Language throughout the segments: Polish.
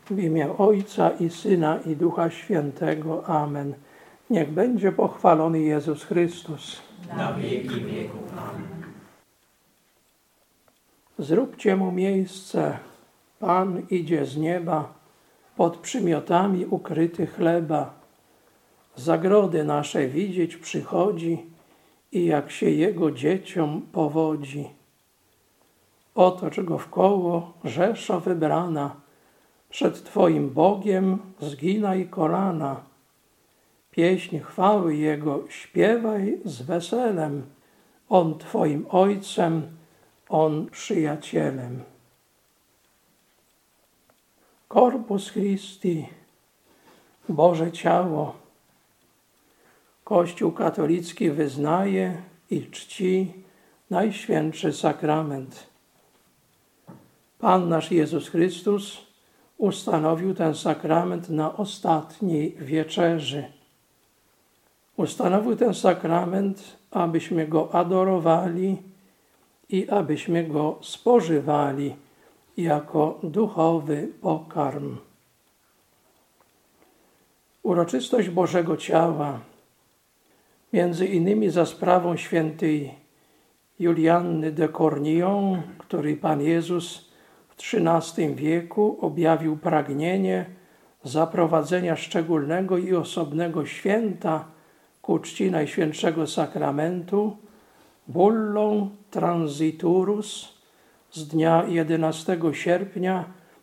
W imię Ojca i Syna i Ducha Świętego. Amen. Niech będzie pochwalony Jezus Chrystus. Na wieki wieków. Amen. Zróbcie mu miejsce. Pan idzie z nieba, pod przymiotami ukryty chleba. Zagrody nasze widzieć przychodzi i jak się jego dzieciom powodzi. Otocz go wkoło, rzeszo wybrana, przed Twoim Bogiem zginaj kolana. Pieśń chwały Jego śpiewaj z weselem, On Twoim Ojcem, On przyjacielem. Corpus Christi, Boże Ciało, Kościół katolicki wyznaje i czci Najświętszy Sakrament. Pan nasz Jezus Chrystus ustanowił ten sakrament na ostatniej wieczerzy. Ustanowił ten sakrament, abyśmy go adorowali i abyśmy go spożywali jako duchowy pokarm. Uroczystość Bożego Ciała, między innymi za sprawą świętej Julianny de Cornillon, której Pan Jezus w XIII wieku objawił pragnienie zaprowadzenia szczególnego i osobnego święta ku czci Najświętszego Sakramentu, bullą Transiturus z dnia 11 sierpnia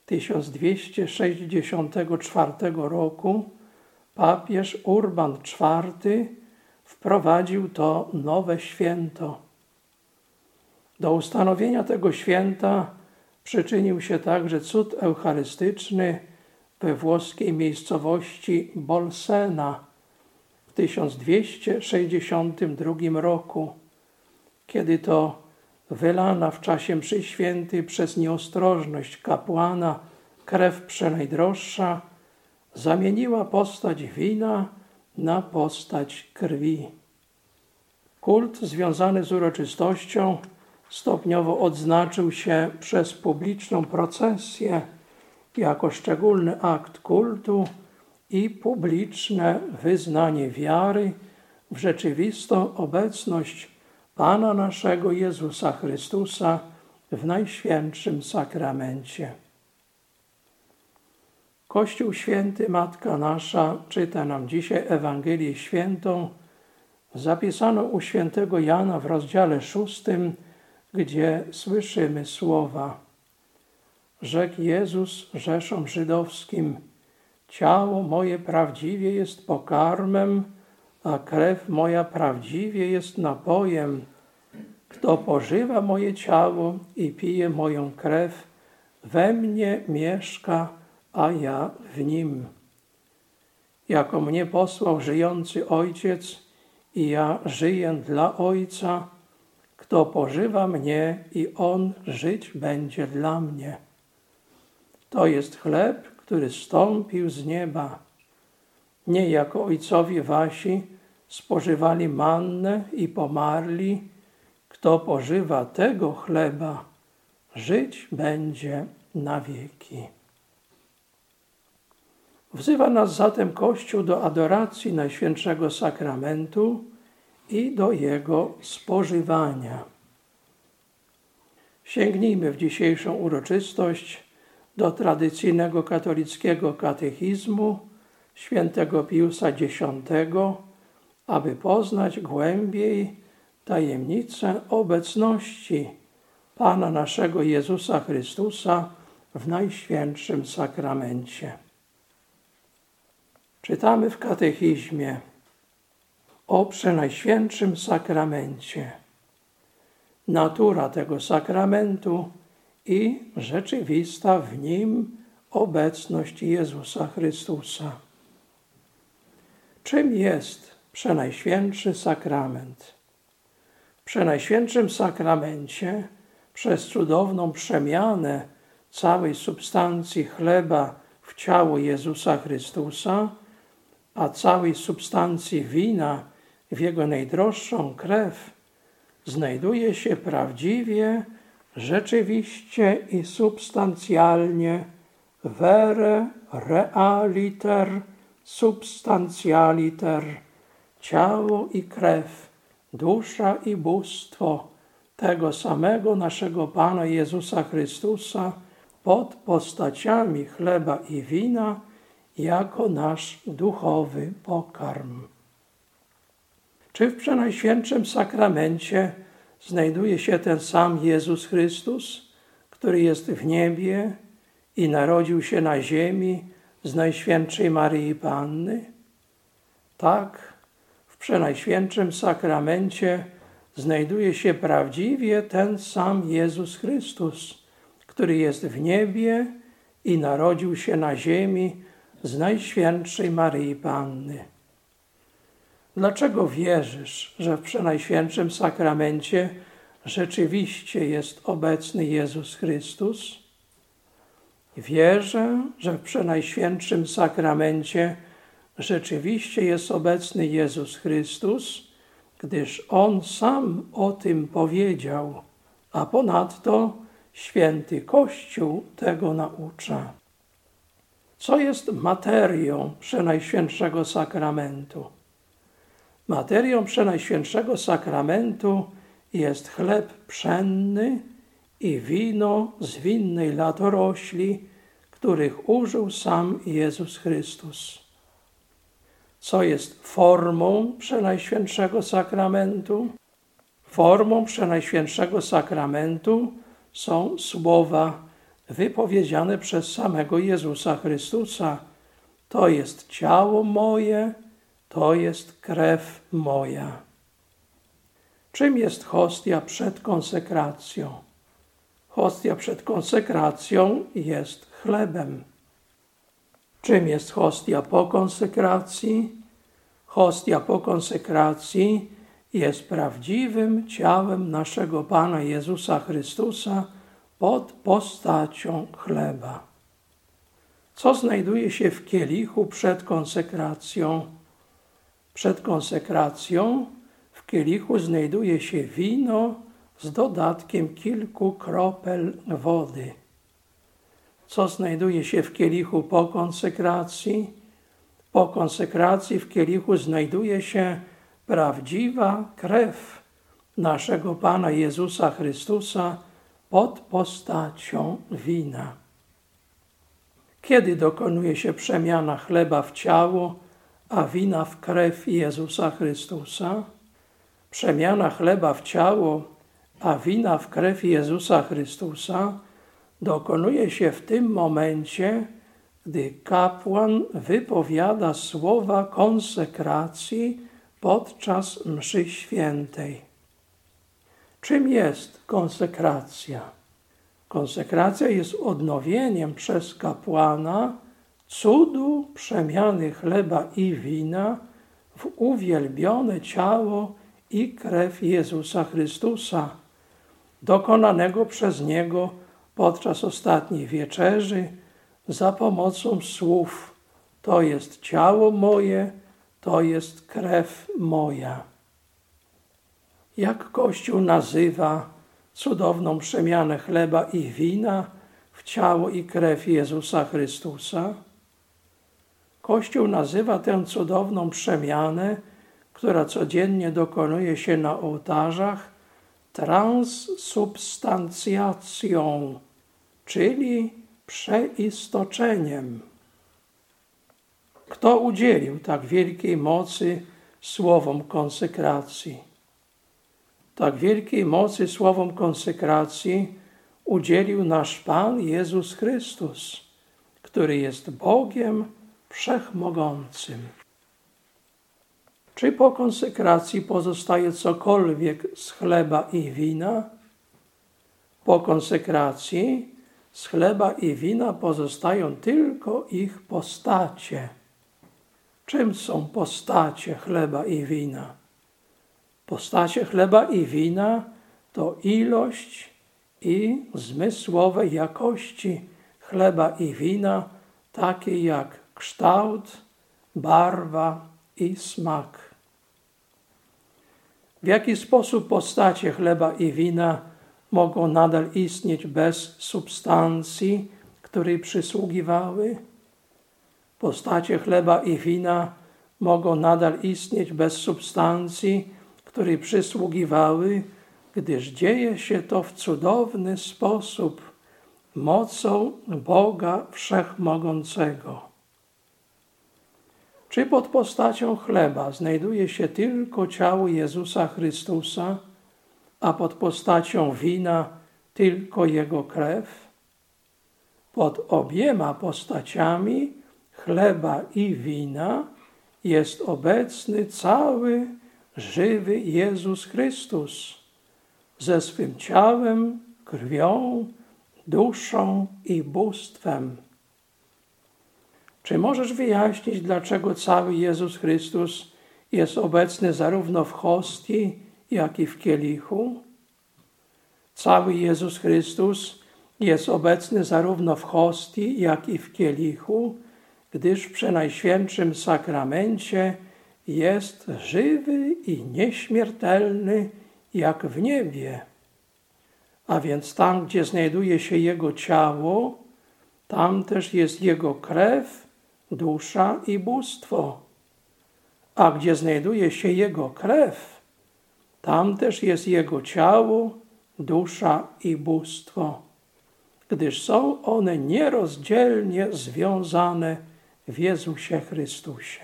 1264 roku papież Urban IV wprowadził to nowe święto. Do ustanowienia tego święta przyczynił się także cud eucharystyczny we włoskiej miejscowości Bolsena w 1262 roku, kiedy to wylana w czasie mszy świętej przez nieostrożność kapłana krew przenajdroższa zamieniła postać wina na postać krwi. Kult związany z uroczystością stopniowo odznaczył się przez publiczną procesję jako szczególny akt kultu i publiczne wyznanie wiary w rzeczywistą obecność Pana naszego Jezusa Chrystusa w Najświętszym Sakramencie. Kościół Święty Matka Nasza czyta nam dzisiaj Ewangelię Świętą zapisaną u świętego Jana w rozdziale 6, gdzie słyszymy słowa: Rzekł Jezus Rzeszom żydowskim: ciało moje prawdziwie jest pokarmem, a krew moja prawdziwie jest napojem. Kto pożywa moje ciało i pije moją krew, we mnie mieszka, a ja w nim. Jako mnie posłał żyjący Ojciec i ja żyję dla Ojca, kto pożywa mnie i On żyć będzie dla mnie. To jest chleb, który zstąpił z nieba. Nie jako ojcowie wasi spożywali mannę i pomarli, kto pożywa tego chleba, żyć będzie na wieki. Wzywa nas zatem Kościół do adoracji Najświętszego Sakramentu i do jego spożywania. Sięgnijmy w dzisiejszą uroczystość do tradycyjnego katolickiego katechizmu świętego Piusa X, aby poznać głębiej tajemnicę obecności Pana naszego Jezusa Chrystusa w Najświętszym Sakramencie. Czytamy w katechizmie o Przenajświętszym Sakramencie. Natura tego sakramentu i rzeczywista w nim obecność Jezusa Chrystusa. Czym jest Przenajświętszy Sakrament? W Przenajświętszym Sakramencie przez cudowną przemianę całej substancji chleba w ciało Jezusa Chrystusa, a całej substancji wina w Jego najdroższą krew, znajduje się prawdziwie, rzeczywiście i substancjalnie vere realiter substantialiter, ciało i krew, dusza i bóstwo tego samego naszego Pana Jezusa Chrystusa pod postaciami chleba i wina jako nasz duchowy pokarm. Czy w Przenajświętszym Sakramencie znajduje się ten sam Jezus Chrystus, który jest w niebie i narodził się na ziemi z Najświętszej Maryi Panny? Tak, w Przenajświętszym Sakramencie znajduje się prawdziwie ten sam Jezus Chrystus, który jest w niebie i narodził się na ziemi z Najświętszej Maryi Panny. Dlaczego wierzysz, że w Przenajświętszym Sakramencie rzeczywiście jest obecny Jezus Chrystus? Wierzę, że w Przenajświętszym Sakramencie rzeczywiście jest obecny Jezus Chrystus, gdyż On sam o tym powiedział, a ponadto Święty Kościół tego naucza. Co jest materią Przenajświętszego Sakramentu? Materią Przenajświętszego Sakramentu jest chleb pszenny i wino z winnej latorośli, których użył sam Jezus Chrystus. Co jest formą Przenajświętszego Sakramentu? Formą Przenajświętszego Sakramentu są słowa wypowiedziane przez samego Jezusa Chrystusa. To jest ciało moje, to jest krew moja. Czym jest hostia przed konsekracją? Hostia przed konsekracją jest chlebem. Czym jest hostia po konsekracji? Hostia po konsekracji jest prawdziwym ciałem naszego Pana Jezusa Chrystusa pod postacią chleba. Co znajduje się w kielichu przed konsekracją? Przed konsekracją w kielichu znajduje się wino z dodatkiem kilku kropel wody. Co znajduje się w kielichu po konsekracji? Po konsekracji w kielichu znajduje się prawdziwa krew naszego Pana Jezusa Chrystusa pod postacią wina. Kiedy dokonuje się przemiana chleba w ciało, a wina w krew Jezusa Chrystusa? Przemiana chleba w ciało, a wina w krew Jezusa Chrystusa dokonuje się w tym momencie, gdy kapłan wypowiada słowa konsekracji podczas mszy świętej. Czym jest konsekracja? Konsekracja jest odnowieniem przez kapłana cudu przemiany chleba i wina w uwielbione ciało i krew Jezusa Chrystusa, dokonanego przez Niego podczas ostatniej wieczerzy za pomocą słów: to jest ciało moje, to jest krew moja. Jak Kościół nazywa cudowną przemianę chleba i wina w ciało i krew Jezusa Chrystusa? Kościół nazywa tę cudowną przemianę, która codziennie dokonuje się na ołtarzach, transsubstancjacją, czyli przeistoczeniem. Kto udzielił tak wielkiej mocy słowom konsekracji? Tak wielkiej mocy słowom konsekracji udzielił nasz Pan Jezus Chrystus, który jest Bogiem Wszechmogącym. Czy po konsekracji pozostaje cokolwiek z chleba i wina? Po konsekracji z chleba i wina pozostają tylko ich postacie. Czym są postacie chleba i wina? Postacie chleba i wina to ilość i zmysłowe jakości chleba i wina, takie jak kształt, barwa i smak. W jaki sposób postacie chleba i wina mogą nadal istnieć bez substancji, której przysługiwały. Postacie chleba i wina mogą nadal istnieć bez substancji, której przysługiwały, gdyż dzieje się to w cudowny sposób, mocą Boga Wszechmogącego. Czy pod postacią chleba znajduje się tylko ciało Jezusa Chrystusa, a pod postacią wina tylko Jego krew? Pod obiema postaciami chleba i wina jest obecny cały żywy Jezus Chrystus ze swym ciałem, krwią, duszą i bóstwem. Czy możesz wyjaśnić, dlaczego cały Jezus Chrystus jest obecny zarówno w hostii, jak i w kielichu? Cały Jezus Chrystus jest obecny zarówno w hostii, jak i w kielichu, gdyż w Przenajświętszym Sakramencie jest żywy i nieśmiertelny jak w niebie. A więc tam, gdzie znajduje się Jego ciało, tam też jest Jego krew, dusza i bóstwo. A gdzie znajduje się Jego krew, tam też jest Jego ciało, dusza i bóstwo, gdyż są one nierozdzielnie związane w Jezusie Chrystusie.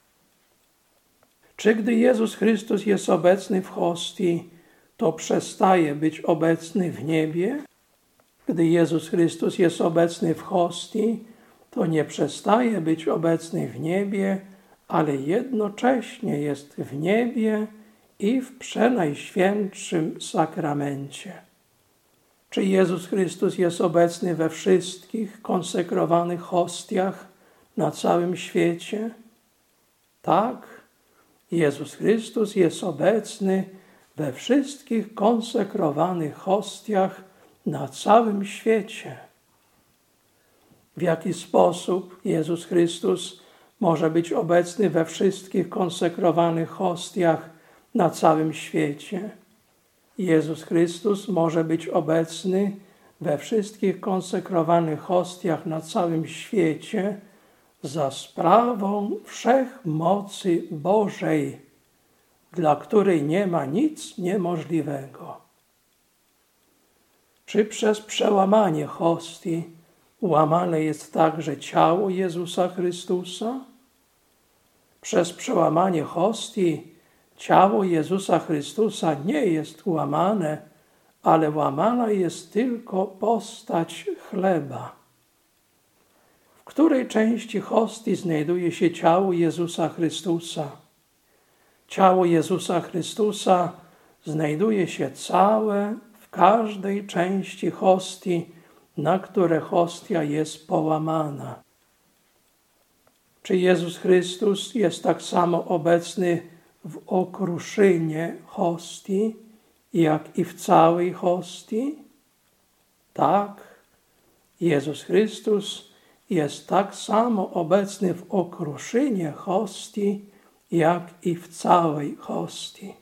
Czy gdy Jezus Chrystus jest obecny w hostii, to przestaje być obecny w niebie? Gdy Jezus Chrystus jest obecny w hostii, to nie przestaje być obecny w niebie, ale jednocześnie jest w niebie i w Przenajświętszym Sakramencie. Czy Jezus Chrystus jest obecny we wszystkich konsekrowanych hostiach na całym świecie? Tak, Jezus Chrystus jest obecny we wszystkich konsekrowanych hostiach na całym świecie. W jaki sposób Jezus Chrystus może być obecny we wszystkich konsekrowanych hostiach na całym świecie? Jezus Chrystus może być obecny we wszystkich konsekrowanych hostiach na całym świecie za sprawą wszechmocy Bożej, dla której nie ma nic niemożliwego. Czy przez przełamanie hostii łamane jest także ciało Jezusa Chrystusa? Przez przełamanie hostii ciało Jezusa Chrystusa nie jest łamane, ale łamana jest tylko postać chleba. W której części hostii znajduje się ciało Jezusa Chrystusa? Ciało Jezusa Chrystusa znajduje się całe w każdej części hostii, na które hostia jest połamana. Czy Jezus Chrystus jest tak samo obecny w okruszynie hostii, jak i w całej hostii? Tak, Jezus Chrystus jest tak samo obecny w okruszynie hostii, jak i w całej hostii.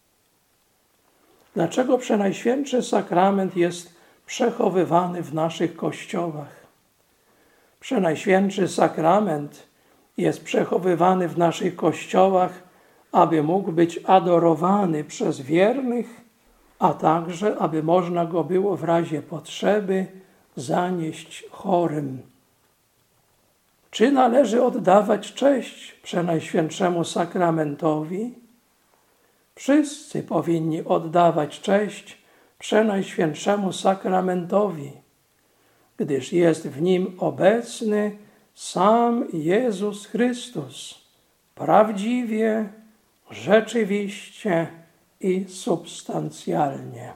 Dlaczego Przenajświętszy Sakrament jest przechowywany w naszych kościołach? Przenajświętszy Sakrament jest przechowywany w naszych kościołach, aby mógł być adorowany przez wiernych, a także aby można go było w razie potrzeby zanieść chorym. Czy należy oddawać cześć Przenajświętszemu Sakramentowi? Wszyscy powinni oddawać cześć Przenajświętszemu Sakramentowi, gdyż jest w nim obecny sam Jezus Chrystus, prawdziwie, rzeczywiście i substancjalnie.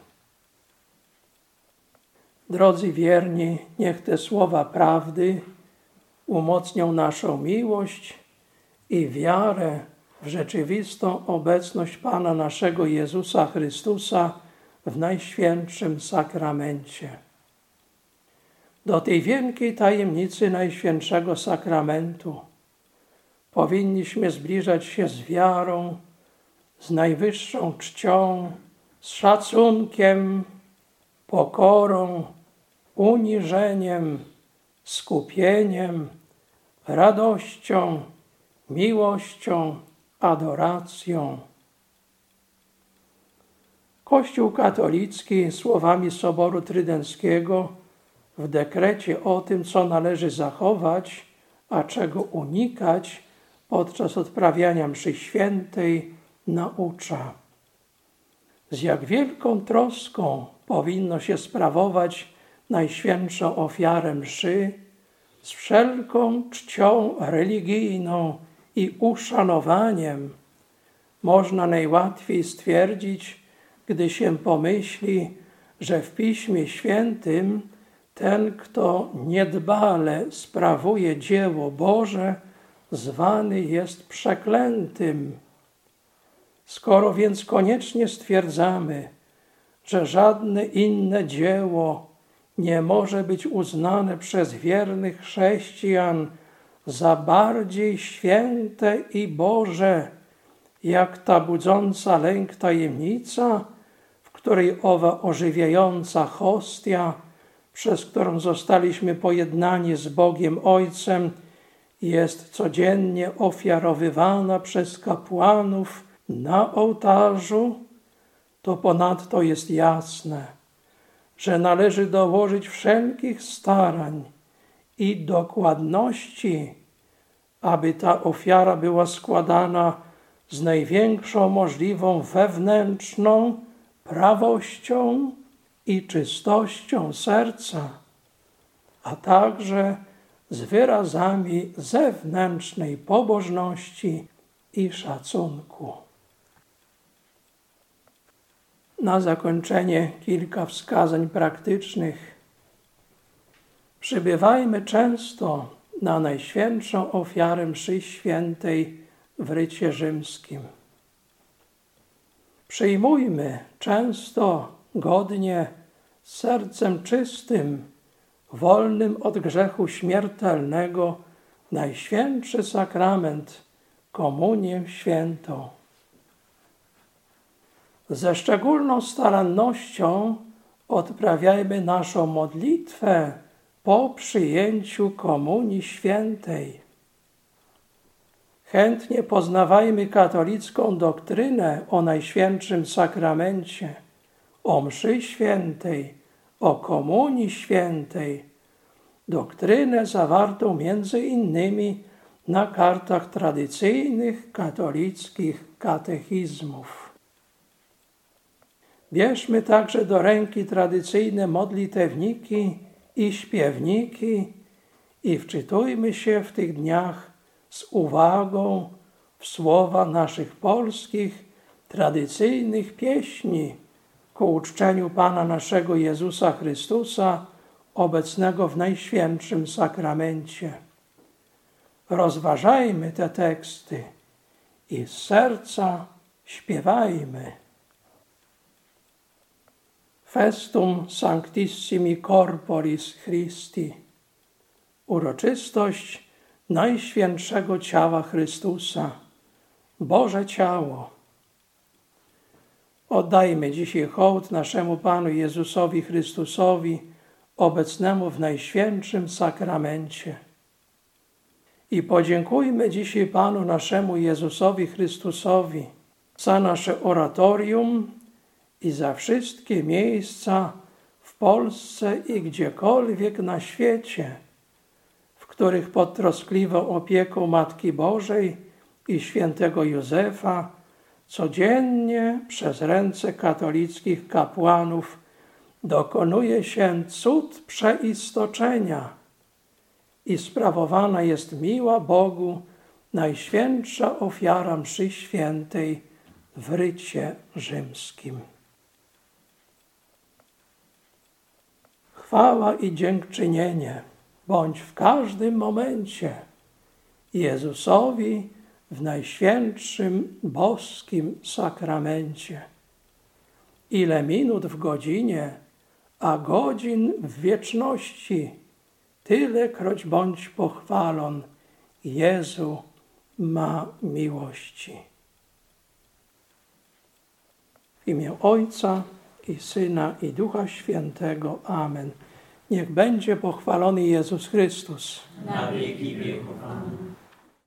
Drodzy wierni, niech te słowa prawdy umocnią naszą miłość i wiarę w rzeczywistą obecność Pana naszego Jezusa Chrystusa w Najświętszym Sakramencie. Do tej wielkiej tajemnicy Najświętszego Sakramentu powinniśmy zbliżać się z wiarą, z najwyższą czcią, z szacunkiem, pokorą, uniżeniem, skupieniem, radością, miłością, adoracją. Kościół katolicki słowami Soboru Trydenckiego w dekrecie o tym, co należy zachować, a czego unikać podczas odprawiania mszy świętej, naucza. Z jak wielką troską powinno się sprawować najświętszą ofiarę mszy, z wszelką czcią religijną i uszanowaniem można najłatwiej stwierdzić, gdy się pomyśli, że w Piśmie Świętym ten, kto niedbale sprawuje dzieło Boże, zwany jest przeklętym. Skoro więc koniecznie stwierdzamy, że żadne inne dzieło nie może być uznane przez wiernych chrześcijan za bardziej święte i Boże, jak ta budząca lęk tajemnica, w której owa ożywiająca hostia, przez którą zostaliśmy pojednani z Bogiem Ojcem, jest codziennie ofiarowywana przez kapłanów na ołtarzu, to ponadto jest jasne, że należy dołożyć wszelkich starań i dokładności, aby ta ofiara była składana z największą możliwą wewnętrzną prawością i czystością serca, a także z wyrazami zewnętrznej pobożności i szacunku. Na zakończenie kilka wskazań praktycznych. Przybywajmy często na Najświętszą Ofiarę Mszy Świętej w rycie rzymskim. Przyjmujmy często, godnie, z sercem czystym, wolnym od grzechu śmiertelnego, Najświętszy sakrament, Komunię Świętą. Ze szczególną starannością odprawiajmy naszą modlitwę po przyjęciu Komunii Świętej. Chętnie poznawajmy katolicką doktrynę o Najświętszym Sakramencie, o mszy świętej, o Komunii Świętej, doktrynę zawartą między innymi na kartach tradycyjnych katolickich katechizmów. Bierzmy także do ręki tradycyjne modlitewniki i śpiewniki i wczytujmy się w tych dniach z uwagą w słowa naszych polskich, tradycyjnych pieśni ku uczczeniu Pana naszego Jezusa Chrystusa, obecnego w Najświętszym Sakramencie. Rozważajmy te teksty i z serca śpiewajmy. Festum Sanctissimi Corporis Christi. Uroczystość Najświętszego Ciała Chrystusa, Boże Ciało. Oddajmy dzisiaj hołd naszemu Panu Jezusowi Chrystusowi, obecnemu w Najświętszym Sakramencie. I podziękujmy dzisiaj Panu naszemu Jezusowi Chrystusowi za nasze oratorium i za wszystkie miejsca w Polsce i gdziekolwiek na świecie, w których pod troskliwą opieką Matki Bożej i świętego Józefa codziennie przez ręce katolickich kapłanów dokonuje się cud przeistoczenia i sprawowana jest miła Bogu Najświętsza Ofiara Mszy Świętej w rycie rzymskim. Chwała i dziękczynienie bądź w każdym momencie Jezusowi w Najświętszym Boskim Sakramencie. Ile minut w godzinie, a godzin w wieczności, tylekroć bądź pochwalon Jezu ma miłości. W imię Ojca i Syna i Ducha Świętego. Amen. Niech będzie pochwalony Jezus Chrystus. Na wieki wieków. Amen.